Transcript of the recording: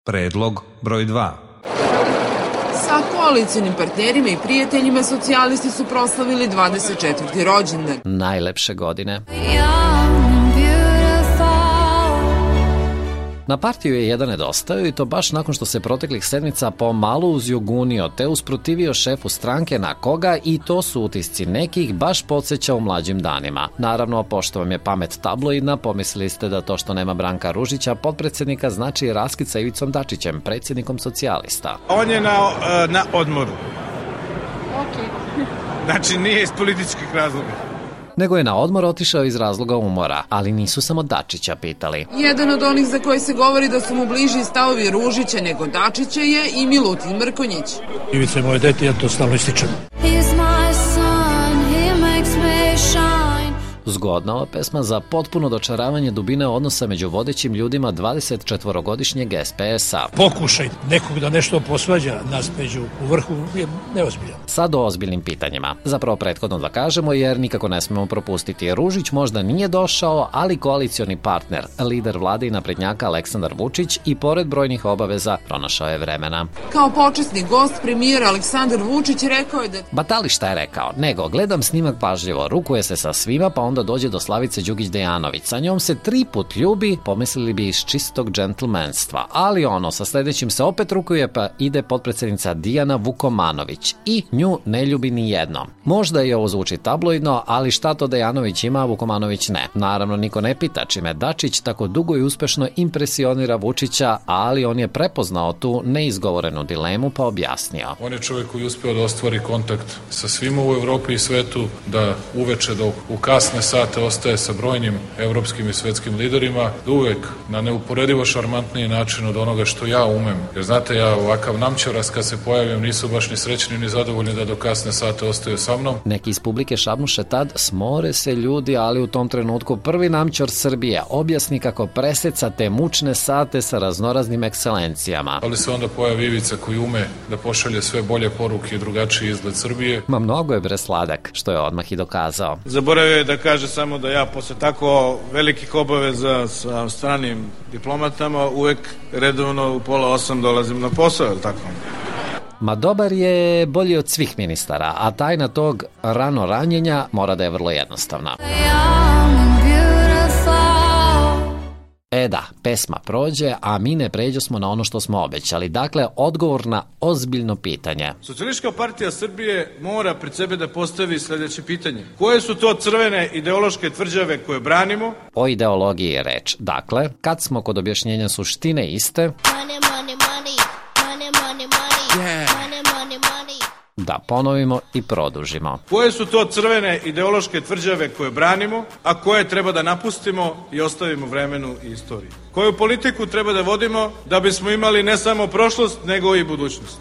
Predlog broj 2. Sa koalicionim partnerima i prijateljima socijalisti su proslavili 24. rođendan. Najlepše godine. Na partiju je jedan nedostao i to baš nakon što se proteklih sedmica pomalo uzjogunio te usprotivio šefu stranke na koga, i to su utisci nekih, baš podsjeća u mlađim danima. Naravno, pošto vam je pamet tabloidna, pomislili ste da to što nema Branka Ružića, potpredsjednika, znači raskid sa Ivicom Dačićem, predsjednikom socijalista. On je na odmoru. Znači nije iz političkih razloga. Nego je na odmor otišao iz razloga umora, ali nisu samo Dačića pitali. Jedan od onih za koje se govori da su mu bliži stavovi Ružića nego Dačića je i Milutin Mrkonjić. Ivica je moje dete, ja to stalno ističem. Zgodna ova pesma za potpuno dočaravanje dubine odnosa među vodećim ljudima 24-godišnjeg SPS-a. Pokušaj nekog da nešto posvađa nas među u vrhu je neozbiljan. Sad o ozbiljnim pitanjima. Zapravo prethodno da kažemo, jer nikako ne smemo propustiti. Ružić možda nije došao, ali koalicioni partner, lider vlade i naprednjaka Aleksandar Vučić, i pored brojnih obaveza pronašao je vremena. Kao počasni gost, premijer Aleksandar Vučić rekao je da... Batali šta je rekao, nego gledam snimak pažljivo, rukuje se sa svima, pa onda dođe do Slavice Đukić-Dejanović. Sa njom se 3 put ljubi, pomislili bi iz čistog džentlmenstva. Ali sa sledećim se opet rukuje, pa ide potpredsjednica Dijana Vukomanović i nju ne ljubi ni jednom. Možda i ovo zvuči tabloidno, ali šta to Dejanović ima, a Vukomanović ne. Naravno, niko ne pita čime Dačić tako dugo i uspešno impresionira Vučića, ali on je prepoznao tu neizgovorenu dilemu pa objasnio. On je čovjek koji je uspeo da ostvari kontakt sa svima u Evropi i svetu, da uveče u kasne sate ostaje sa brojnim evropskim i svetskim liderima, da uvek na neuporedivo šarmantniji način od onoga što ja umem. Jer znate, ja ovakav namćaras kad se pojavim nisu baš ni srećni ni zadovoljni da do kasne sate ostaju sa mnom. Neki iz publike šapnuše tad, smore se ljudi, ali u tom trenutku prvi namćor Srbije objasni kako preseca te mučne sate sa raznoraznim ekscelencijama. Ali se onda pojavi Ivica koji ume da pošalje sve bolje poruke i drugačiji izgled Srbije. Ma mnogo je bre sladak, što je odmah i dokazao. Zaboravio je da kaže samo da ja posle tako velikih obaveza sa stranim diplomatama uvek redovno u 7:30 dolazim na posao, ili tako? Ma dobar je, bolji od svih ministara, a tajna tog rano ranjenja mora da je vrlo jednostavna. Da, pesma prođe, a mi ne pređosmo na ono što smo obećali. Dakle, odgovor na ozbiljno pitanje. Socijalistička partija Srbije mora pred sebe da postavi sledeće pitanje. Koje su to crvene ideološke tvrđave koje branimo? O ideologiji je reč. Dakle, kad smo kod objašnjenja suštine iste... Da ponovimo i produžimo. Koje su to crvene ideološke tvrđave koje branimo, a koje treba da napustimo i ostavimo vremenu i istoriji? Koju politiku treba da vodimo da bismo imali ne samo prošlost, nego i budućnost?